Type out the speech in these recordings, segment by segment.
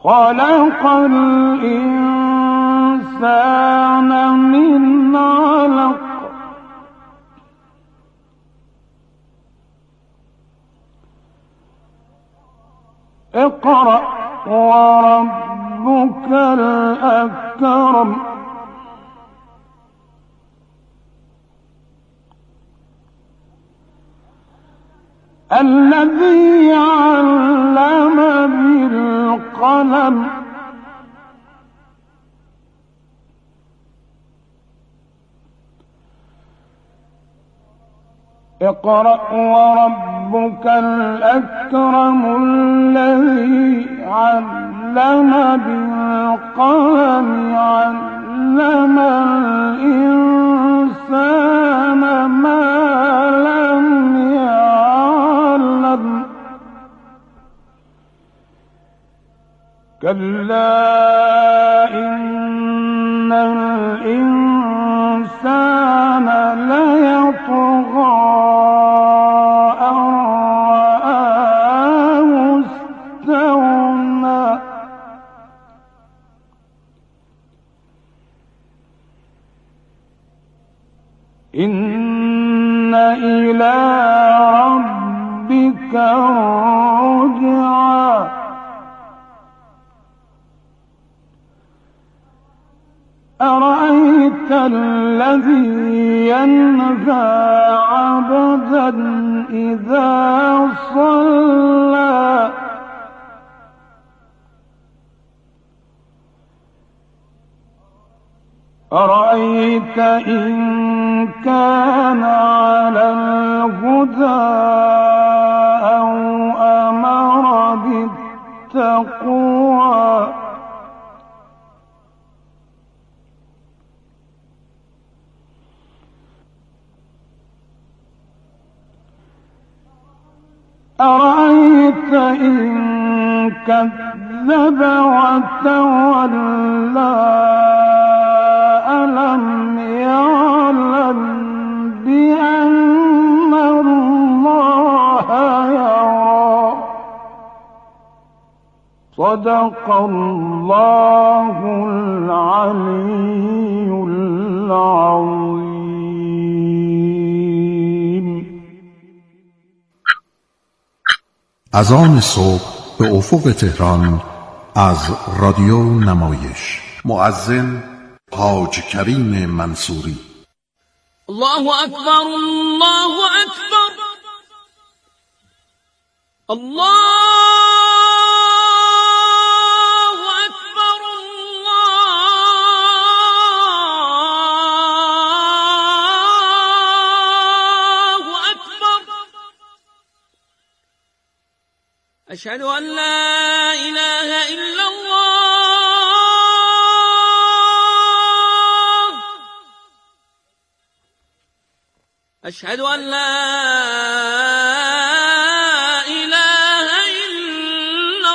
خلق الإنسان من علق اقرأ وربك الأكرم الذي علم بالقلم اقرأ وربك الأكرم الذي علم بالقلم علم الإنسان ما لم يعلم كلا إن الإنسان ليطغى أن رآه استغنى إن إلى ربك الرجعى أرأيت الذي ينهى عبدا إذا صلى أرأيت إن كان على الهدى أو أمر بالتقوى أرأيت إن كذب وتولى ألم يعلم بأن الله يرى صدق الله العلي العظيم. اذان صبح به افق تهران از رادیو نمایش. مؤذن حاج کریم منصوری. الله أكبر الله أكبر الله أكبر الله أكبر أشهد أن لا إله إلا الله أشهد أن لا إله إلا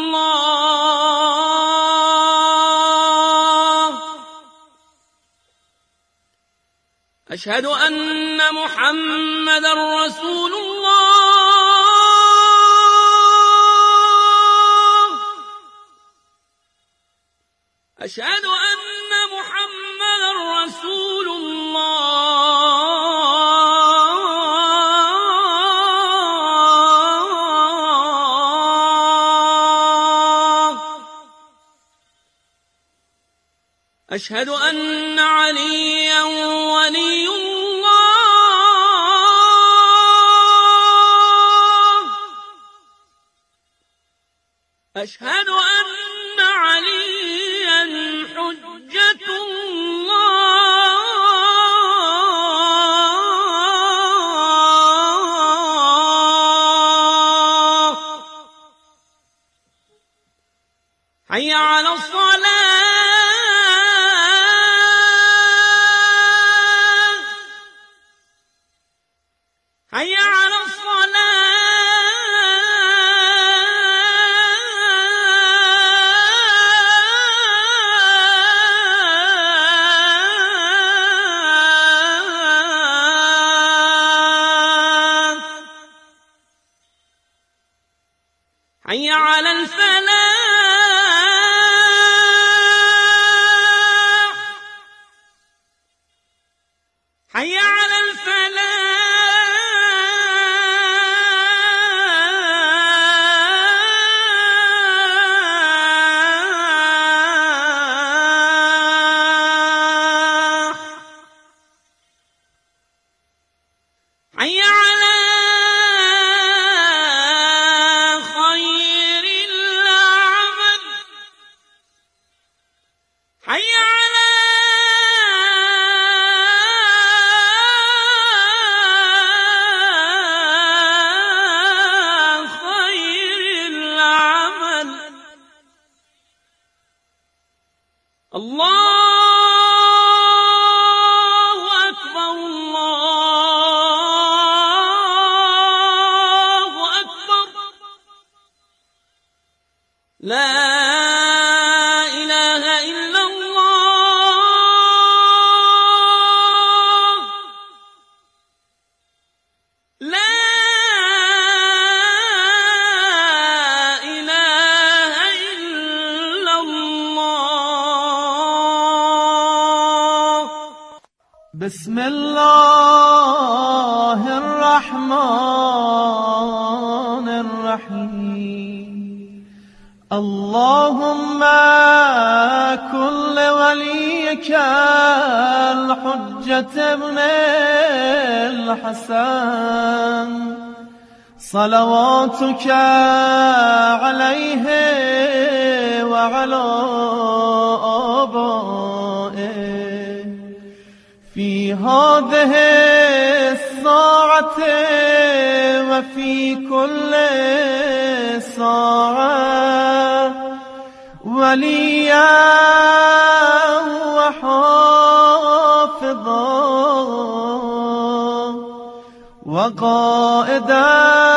الله أشهد أن محمدا رسول الله أشهد أن محمدا رسول الله أشهد أن عليا ولي الله أشهد أن عليا حجة الله حي على الصلاة حي على الصلاة حي على الفلاح حي على الفلاح حي على خير العمل حي على خير العمل الله أكبر الله أكبر لا إله إلا الله لا إله إلا الله بسم الله الرحمن الرحيم اللهم كن لوليك الحجة ابن الحسن صلواتك عليه وعلى آبائه في هذه الساعة وفي كل ساعة وليا وحافظا وقائدا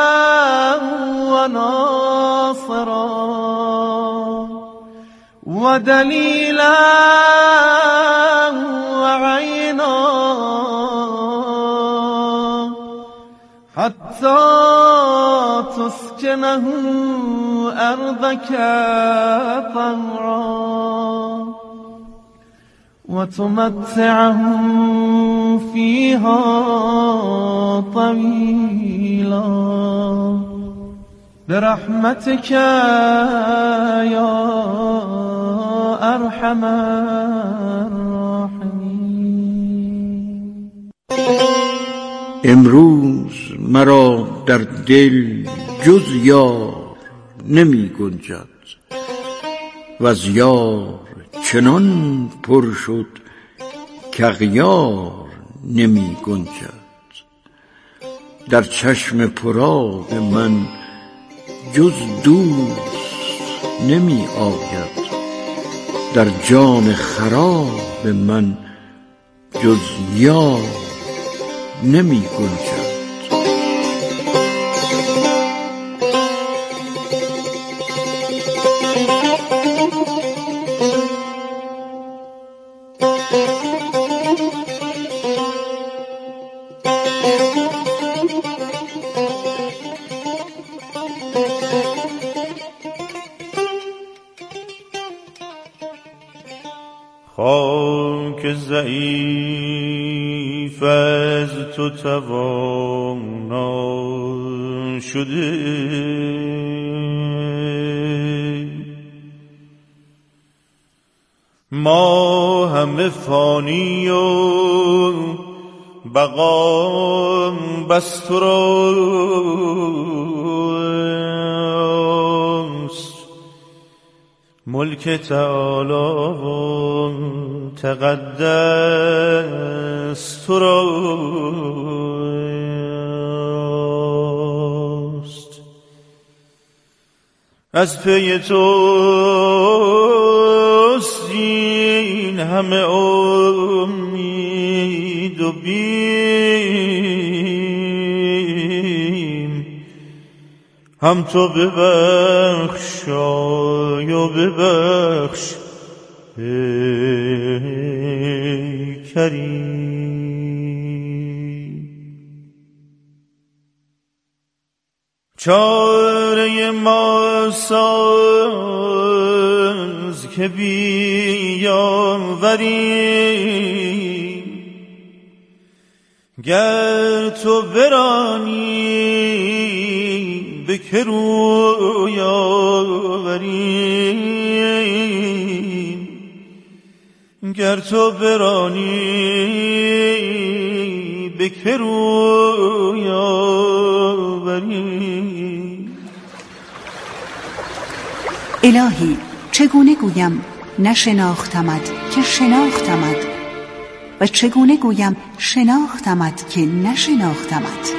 وناصرا ودليلا وعينا حتى تسكنه أرضك طوعا وتمتعه فيها طويلا برحمتك يا أرحم الراحمين. امروز مرا در دل جز یار نمی گنجد و از یار چنان پر شد که اغیار نمی گنجد. در چشم پرآب من جز دوست نمی آید، در جان خراب من جز یار نمی گنجد. خاک ضعیف از تو توانا شده، ما همه فانی و بقا بس تو راست. ملک تعالی و تقدس تو راست. از پی توست این همه امید و بیم، هم تو ببخشای و ببخش ای کریم. چاره ما ساز که بیاوری، گر تو برانی به که روی آوری، گر تو برانی به که روی آوری. الهی چگونه گویم نشناختمت که شناختمت، و چگونه گویم شناختمت که نشناختمت.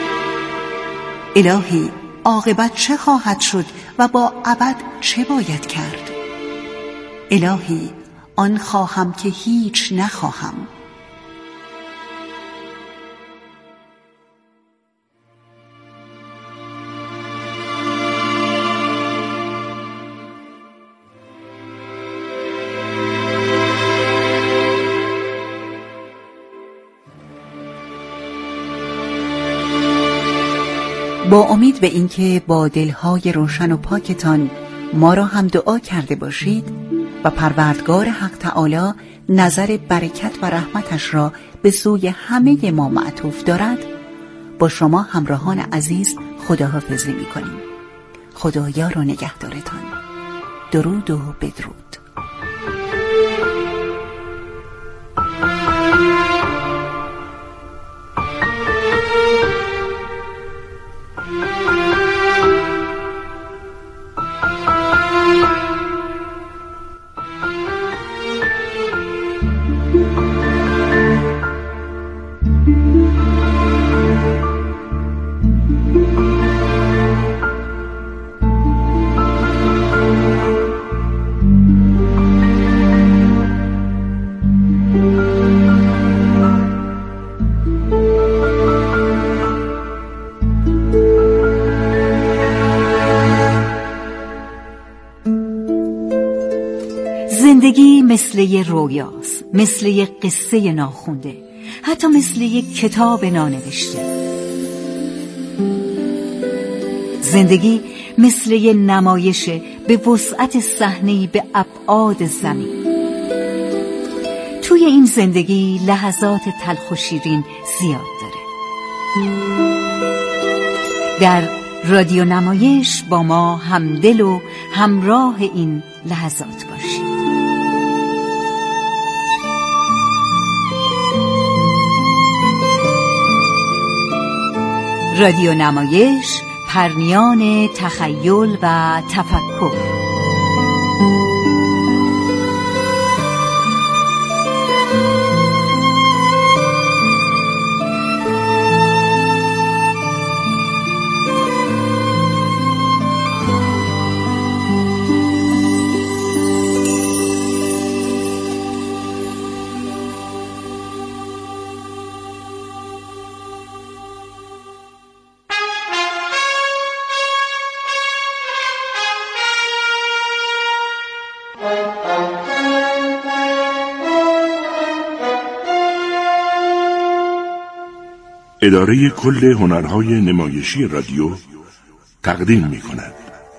الهی عاقبت چه خواهد شد و با ابد چه باید کرد؟ الهی آن خواهم که هیچ نخواهم. با امید به اینکه با دلهای روشن و پاکتان ما را هم دعا کرده باشید و پروردگار حق تعالی نظر برکت و رحمتش را به سوی همه ما معطوف دارد، با شما همراهان عزیز خداحافظی می‌کنیم. خدایار و نگهدارتان. درود و بدرود. زندگی مثل یه رویاست، مثل یه قصه ناخونده، حتی مثل یه کتاب نانوشته. زندگی مثل یه نمایش به وسعت صحنه‌ای به ابعاد زمین. توی این زندگی لحظات تلخ و شیرین زیاد داره. در رادیو نمایش با ما همدل و همراه این لحظات باشید. رادیو نمایش، پرنیان تخیل و تفکر. اداره کل هنرهای نمایشی رادیو تقدیم می‌کند.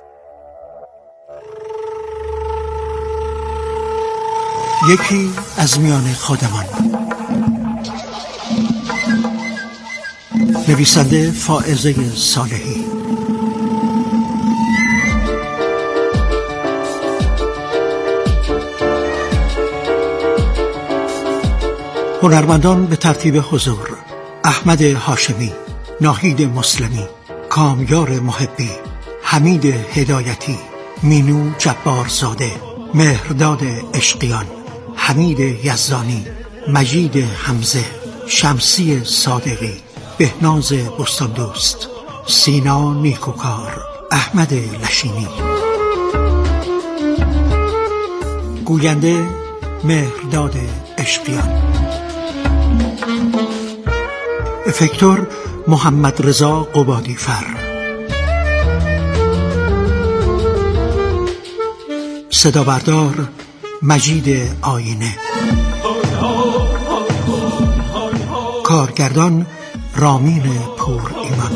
یکی از میان خودمان. نویسنده فائزه صالحی. هنرمندان به ترتیب حضور: احمد هاشمی، ناهید مسلمی، کامیار محبی، حمید هدایتی، مینو جبارزاده، مهرداد عشقیان، حمید یزدانی، مجید حمزه، شمسی صادقی، بهناز بستاندوست، سینا نیکوکار، احمد لشینی. گوینده مهرداد عشقیان. افکتور محمد رضا قبادی فر. صدا بردار مجید آینه. کارگردان رامین پور ایمان.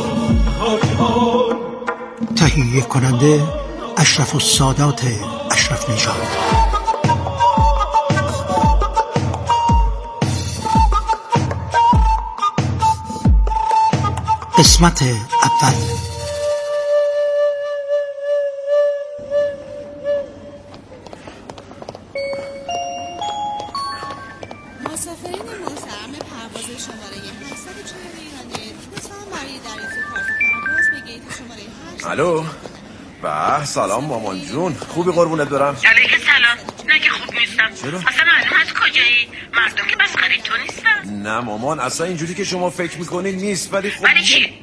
تهیه کننده اشرف السادات اشرف نژاد. قسمت اول. مسافرین محترم پرواز شماره 804 ایرانیت لطفاً برای دریافت کارت پرواز به گیت شماره 8. الو. به سلام مامان جون، خوبی قربونت برم؟ علیک سلام. نه که خوب نیستم. چرا؟ اصلا معلوم از کجایی؟ مردم که مسخره تو نیستن. نه مامان، اصلا اینجوری که شما فکر میکنی نیست. ولی خب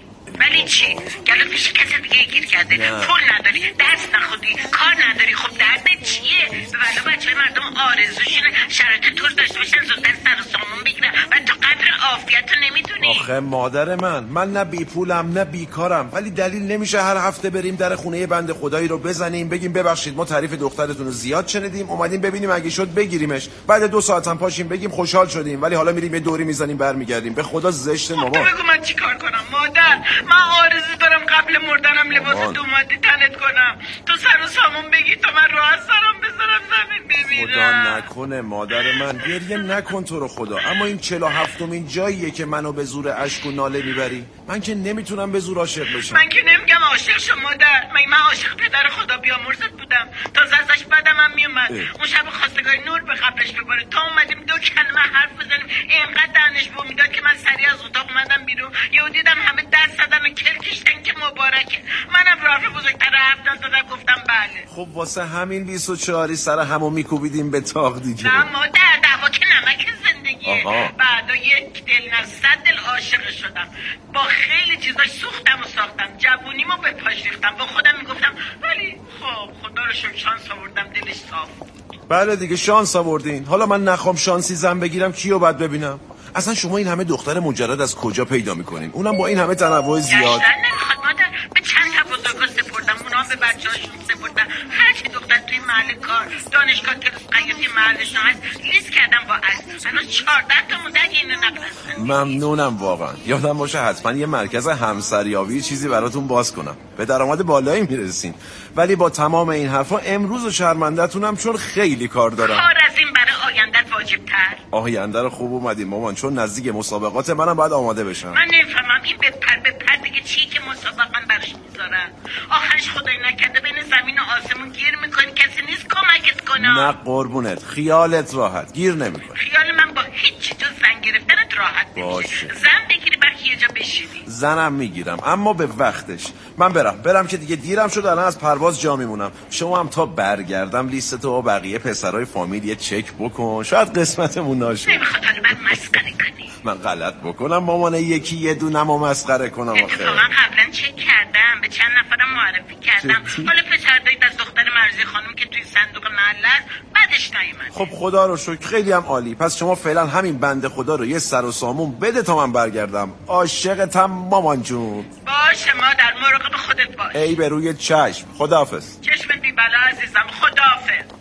ولی چی؟ گلوت پیش کسی دیگه گیر کرده. پول نداری، درس نخوندی، کار نداری. خب درد چیه؟ ولی بچه مردم آرزوشونه شرایط طور داشته باشن زودتر سر و سامون بگیرن و تو قدر عافیت رو نمیدونی. آخه مادر من نه بی پولم نه بیکارم، ولی دلیل نمیشه هر هفته بریم در خونه بنده خدایی رو بزنیم بگیم ببخشید ما تعریف دخترتون رو زیاد شنیدیم اومدیم ببینیم اگه شد بگیریمش، بعد 2 ساعت هم پاشیم بگیم خوشحال شدیم، ولی حالا میریم یه دوری میزنیم برمیگردیم. به خدا زشت مامان. بگو من چیکار کنم مادر؟ من آرزو دارم قبل مردنم لباس دومادی تنت کنم، تو سر و سامون بگی تا من راحت سرم بذارم زمین بمیرم. خدا نکنه مادر من، گریه نکن تو رو خدا. اما این 47مین جاییه که منو به زور اشک و ناله میبری. من که نمیتونم به زور عاشق بشم. من که نمیگم عاشق شو مادر، من عاشق پدر خدا بیامرزت بودم. تازه ازش بدم هم میومد. اون شب خواستگاری نور به قبرش بباره تا اومدیم 2 کلمه حرف بزنیم اینقدر دهنش بو میداد که من سریع از اتاق اومدم بیرون. یهو دیدم همه دست زدن و کلکشتن که مبارکه. منم راه بزرگتر حرف زدم گفتم بله. خب واسه همین 24 سر همو میکوبیدیم به تاق دیگه. نه مادر، دعوا که نمک زندگیه. بعدا یک دل نه 100 دل عاشق شدم. با خیلی چیزاش سوختم و ساختم. جوونیمو به پاش ریختم. با خودم میگفتم ولی خب خدا رو شکر شانس آوردم دلش صاف. بله دیگه شانس آوردین. حالا من نخوام شانسی زن بگیرم کیو باید ببینم؟ اصلا شما این همه دختر مجرد از کجا پیدا میکنین؟ اونم با این همه تنوع زیاد. نمیخواد مادر. به چند تا بزرگا سپردم، اونا به بچه‌هاشون سپردم. هر چی دختر توی محل کار، دانشگاه، کلاس قیاتی محلشون هست لیست کردم با عکس. هنوز 14 تا مونده اینو نقل. ممنونم واقعا. یادم باشه حتما یه مرکز همسریابی چیزی براتون باز کنم. به درآمد بالایی میرسین. ولی با تمام این حرفا امروز و شرمنده‌تونم چون خیلی کار دارم. کار از این برای آیندت واجب‌تر. آینده رو خوب اومدیم مامان، چون نزدیک مسابقات منم باید آماده بشم. من نمیفهمم این به پر دیگه چی که مسابقه براش میذارن. آخرش خدای نکرده بین زمین و آسمون گیر میکنی کسی نیست کمکت کنه. نه قربونت، خیالت راحت، گیر نمیکنی. خیال من با هیچ جز زن گرفتنت راحت باشه. زن بگیری برای یه جا بشینی. زنم میگیرم اما به وقتش. من برم که دیگه دیرم شد، الان از پرواز جا میمونم. شما هم تا برگردم لیستتو و بقیه پسرای فامیل یه چک بکن، شاید قسمتمون نشه. نمیخواد حالا من مسخره کنی. من غلط بکنم مامان یکی یه دونمو مسخره کنم. آخه اتفاقا قبلا چک کردم، به چند نفرم معرفی کردم. حالا پسر دایید از دختر مرزی خانم که توی صندوق محله است بعدش نیومد. خب خدا رو شکر، خیلی هم عالی. پس شما فعلا همین بنده خدا رو یه سر و سامون بده تا من برگردم. عاشقتم مامان جون. باشه مادر، مراقب خودت باش. ای به روی چشم. خداحافظ. چشمت بی بلا عزیزم. خداحافظ.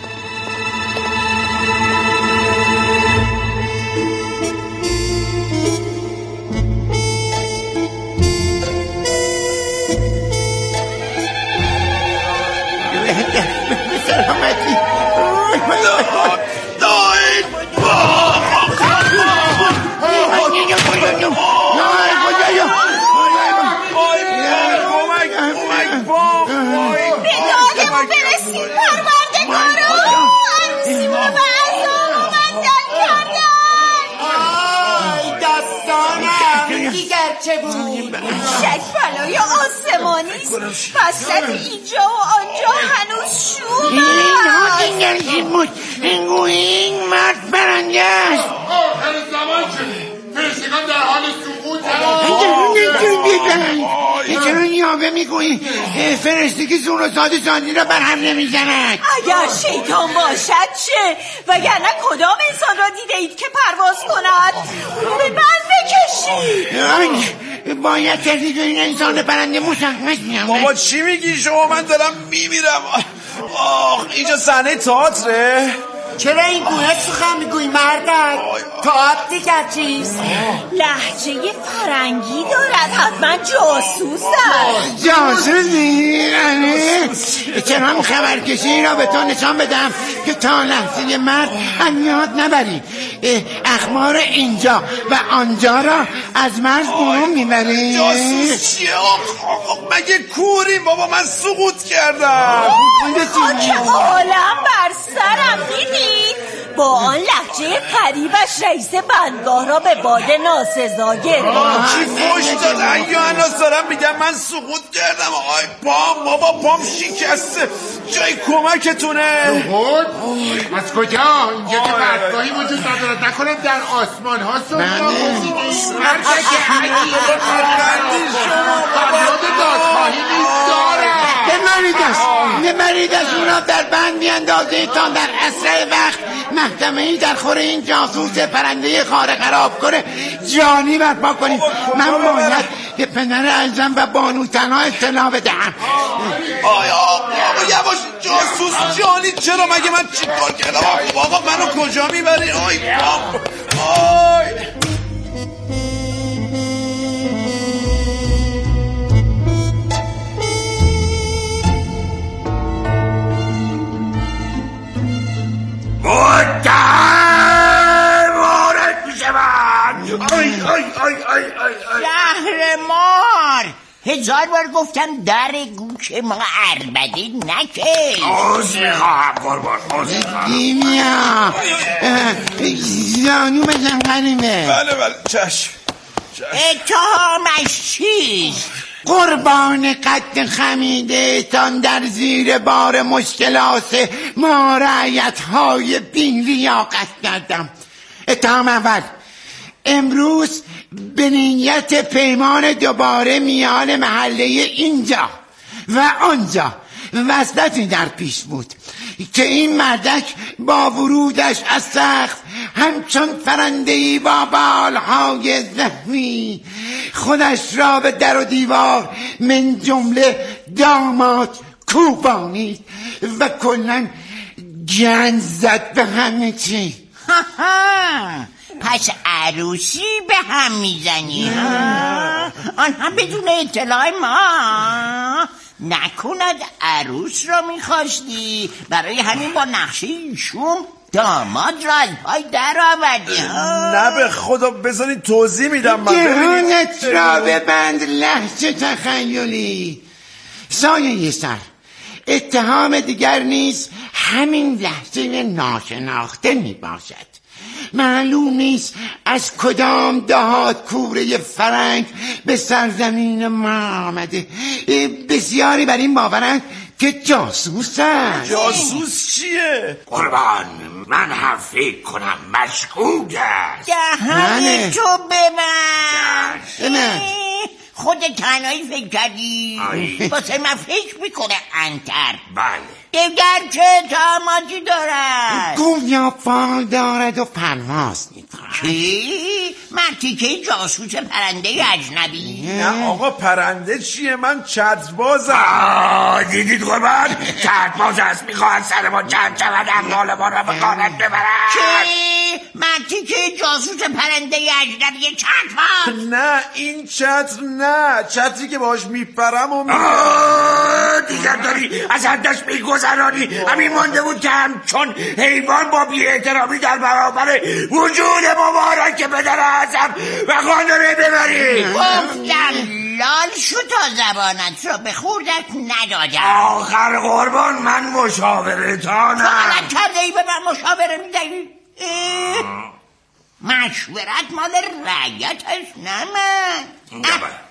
سلامتی. به دادمو برسید پروردگارو. عروسیمو به عذاب مندل کردن. آی داستانم دیگر چه بود؟ شک بلای آسمانیست. وسط اینجا و آنجا هنوز شوم است. این گرچی بود این مرد برنده است. آخر زمان شده، فرشتگان در حال سقوط چرا نیابه میکنی؟ فرشته که زون و سادی را بر هم نمیزند. اگر شیطان باشد چه؟ وگرنه کدام انسان را دیده اید که پرواز کند؟ رو به من بکشید. باید کسی که این انسان پرنده مشخص میامد. بابا چی میگی شما؟ من دارم میمیرم. اینجا صحنه تئاتره. چرا این گونه سخن میگوی مردک؟ تا آب دیگر چیست؟ لهجه فرنگی دارد، حتما جاسوس است. جاسوسی؟ چرا هم خبرکشی را به تو نشان بدم که تا لحظه مرد هم یاد نبری، اخبار اینجا و آنجا را از مرز برون میبری. جاسوس چیه؟ مگه کوریم بابا؟ من سقوط کردم. خاک عالم بر سرم، دیدید؟ با آن لهجه غریبش رئیس بندگاه را به باد ناسزا گرفت. کی فوش داد؟ انا دارم میگم من سقوط کردم. آی پام بابا، پام شکسته، جای کمکتونه. سقوط؟ از کجا؟ اینجا که بندگاهی وجود ندارد، نکنم در آسمان ها سقوط گزیده‌اید؟ ببریدش اونا در بند میاندازه تا در اسرع وقت محکمه‌ای در خور این جاسوس پرنده خاره خراب کنه جانی برپا کنیم. من باید به پدر اعظم و بانو تنها اطلاع بدهم. آیا یواش، جاسوس جانی چرا؟ مگه من چی کار کردم؟ آقا منو کجا میبری؟ آی شهرمار، 1000 بار گفتم در گوش ما عربده نکش. عوض میخواهم قربان، عوض میخواهم. دیمیا زانو بزن غریبه. بله چشم. اتهامش چیست؟ قربان قد خمیده تان در زیر بار مشکلات ما رعیت های بین لیاقت کردم. اتهام اول، امروز به نیت پیمان دوباره میان محله اینجا و آنجا وصلتی در پیش بود که این مردک با ورودش از سقف همچون فرنده‌ای با بالهای زخمی خودش را به در و دیوار من جمله داماد کوبانید و کلن گند زد به همه چی. پس عروسی به هم میزنی؟ آنها بدون اطلاع ما؟ نکند عروس را میخواستی، برای همین با نقشه ایشون داماد را از پای در آوردی؟ نه به خدا، بذارین توضیح میدم. من دهانت را ببند لهجه تخیلی. سایه سر، اتهام دیگر نیست همین لهجه ناشناخته میباشد. معلوم نیست از کدام دهات کوره فرنگ به سرزمین ما آمده. بسیاری بر این باورند که جاسوس است. جاسوس چیه؟ قربان، من هم فکر کنم مشکوک است. دهن تو ببند. خود تنهایی فکر کردی؟ واسه من فکر میکنه انتر. بله. دیگر چه اتهاماتی دارد؟ گویا فال دارد و پرواز می‌کند. چی؟ مرتی که جاسوس پرنده اجنبی؟ نه آقا، پرنده چیه؟ من چتربازم. دیدید قربان؟ چترباز است، میخواهد سر ما چند شود، اموال ما را به غارت ببرد. چی؟ مرتی که جاسوس پرنده اجنبی چترباز؟ نه این چتر، نه چتری که باش میپرم و دیگر داری از حدش میگذرانی. همین مانده بود که همچون حیوان با بی‌احترامی در برابر وجود مبارک پدر اعظم و خانومه ببری. گفتم لال شو تا زبانت را به خوردت ندادم. آخر قربان، من مشاورتانم. فقط کرده ای به من مشاوره میدهی؟ مشورت مال رعیت هست، نه من.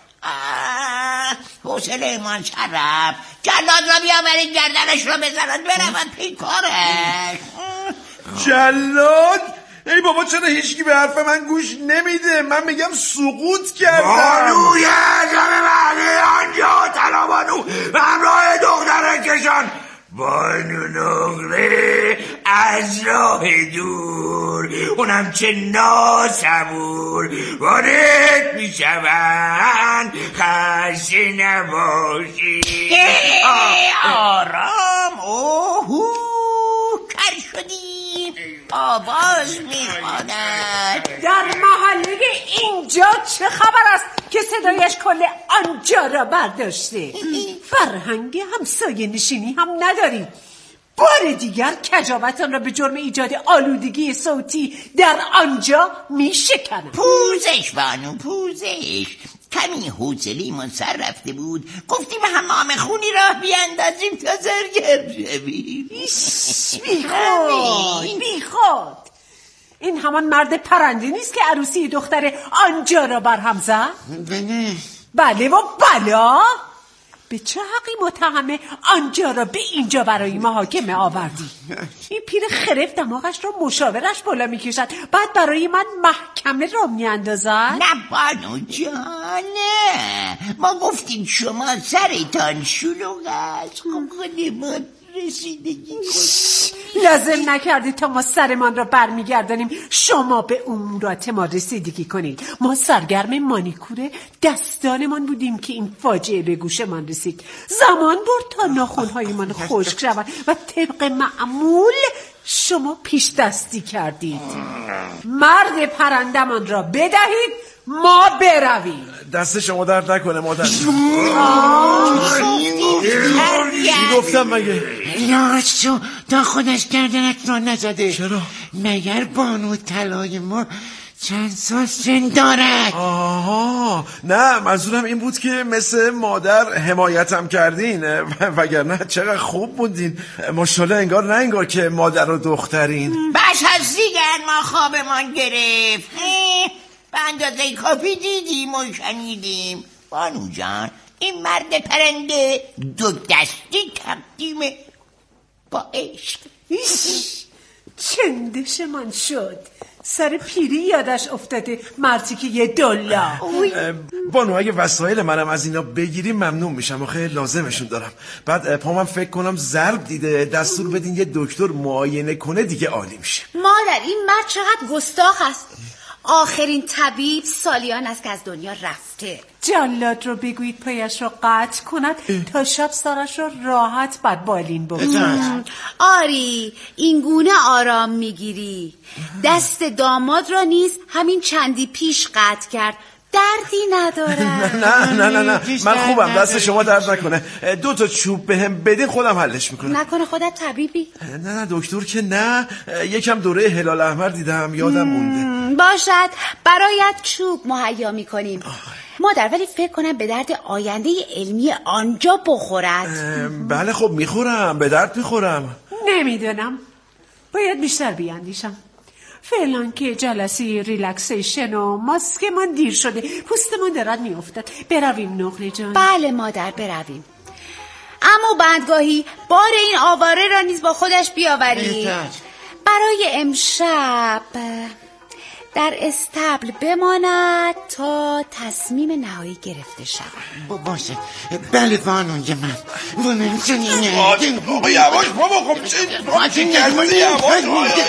حوصله ایمان شرف، جلاد را بیاورید گردنش را بزنند برود پیکارش. جلاد؟ ای بابا، چرا هیچکی به حرف من گوش نمیده؟ من میگم سقوط کردم. بانوی اعظم محله آنجا، تنابانو و همراه دخترکشان بانو نقره از راه دور، اونم چه ناصبور وارد میشوند. خسته نباشی. آرام. اوهو کر شدیم. آواز میخواند. در محله اینجا چه خبر است که صدایش کل آنجا را برداشته؟ فرهنگ همسایه نشینی هم نداری. بار دیگر کجاوتان را به جرم ایجاد آلودگی صوتی در آنجا میشکنم. پوزش بانو، پوزش. کمی حوصله‌مان سر رفته بود، گفتیم حمام خونی راه بیاندازیم تا زرگر شویم. بیخود این همان مرد پرنده نیست که عروسی دختر آنجا را برهم زد؟ بله و بلا. به چه حقی متهم آنجا را به اینجا برای محاکمه آوردی؟ این پیر خرف دماغش را مشاورش بالا میکشد، بعد برای من محکمه را میاندازد. نه بانو جان، ما گفتیم شما سرتان شلوغ است، خودمان رسیدگی کنیم. لازم نکردید تا ما سرمان را برمیگردانیم شما به امورات ما رسیدگی کنید. ما سرگرم مانیکور دستانمان بودیم که این فاجعه به گوشمان رسید. زمان برد تا ناخن‌هایمان خشک شوند و طبق معمول شما پیش دستی کردید. مرد پرندمان را بدهید ما برویم. دست شما درد نکنه مادر. چی گفتم مگه؟ یاسو تا خودش گردنت را نزده. چرا؟ مگر بانو طلای ما چند سال سن دارد؟ آها، نه منظورم این بود که مثل مادر حمایتم کردین، وگرنه چقدر خوب بودین. ماشاءالله انگار نه انگار که مادر و دخترین. بس هست دیگر ما خوابمان گرفت. به اندازه کافی دیدیم و شنیدیم. بانو جان، این مرد پرنده دو دستی تقدیم با عشق. چندش من شد. سر پیری یادش افتاده مرتی که $1. بانو اگه وسایل منم از اینا بگیریم ممنون میشم، آخه لازمشون دارم. بعد پامم فکر کنم ضرب دیده، دستور بدین یه دکتر معاینه کنه دیگه عالی میشه. مادر این مرد چقدر گستاخ است. آخرین طبیب سالیان است که از دنیا رفته. جلاد رو بگویید پایش رو قطع کند تا شب سرش رو راحت بر بالین بگذارد. آری این گونه آرام میگیری. دست داماد را نیز همین چندی پیش قطع کرد، دردی نداره. نه من خوبم، دست شما درد نکنه. 2 چوب بهم بدین خودم حلش میکنم. نکنه خودت طبیبی؟ نه دکتر که نه، یکم دوره هلال احمر دیدم یادم مونده. باشد برایت چوب مهیا میکنیم. مادر ولی فکر کنم به درد آینده علمی آنجا بخورد. بله خب میخورم، به درد میخورم. نمیدونم، باید بیشتر بیاندیشم. فعلا که جلسه ریلکسیشن و ماسکمان دیر شده، پوستمان دارد میافتد. برویم نقره جان. بله مادر برویم. اما بعدگاهی بار این آواره را نیز با خودش بیاورید. برای امشب در استبل بماند تا تصمیم نهایی گرفته شود. باشه. بله بانو جان من. آقا یواش بابا، خب چه گرمونی یواش.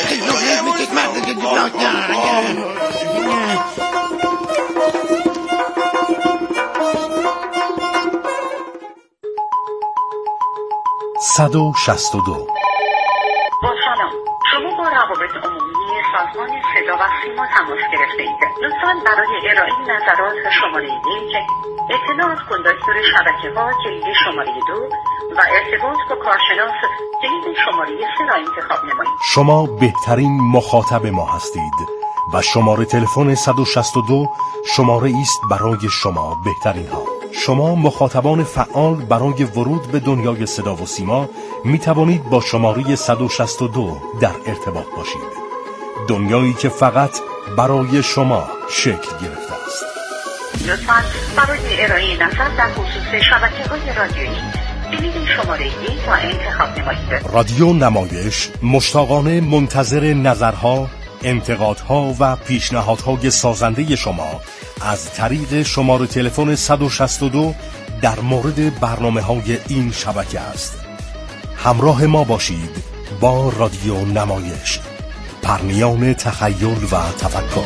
با سلام، شما با روابط عمومی سازمان صدا و سیما تماس گرفته اید. لطفاً برای ارائه نظرات شماره 1 اطلاعات کندکتور شبکه‌ها کلید شماره 2 و ارتباط با کارشناس کلید شماره 3 را انتخاب نمایید. شما بهترین مخاطب ما هستید و شماره تلفن 162 شماره است برای شما بهترین ها. شما مخاطبان فعال برای ورود به دنیای صدا و سیما می توانید با شماره 162 در ارتباط باشید. دنیایی که فقط برای شما شکل گرفته است. لطفاً برای ارائه نظر در خصوص شبکه‌های رادیویی کلید شماره 1 را انتخاب نمایید. رادیو نمایش مشتاقانه منتظر نظرها، انتقادها و پیشنهادهای سازنده شما از طریق شماره تلفن 162 در مورد برنامه‌های این شبکه است. همراه ما باشید با رادیو نمایش، پرنیان تخیل و تفکر.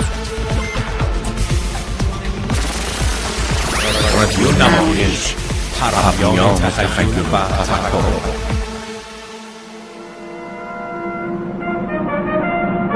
رادیو نمایش، پرمیان تخیل و تفکر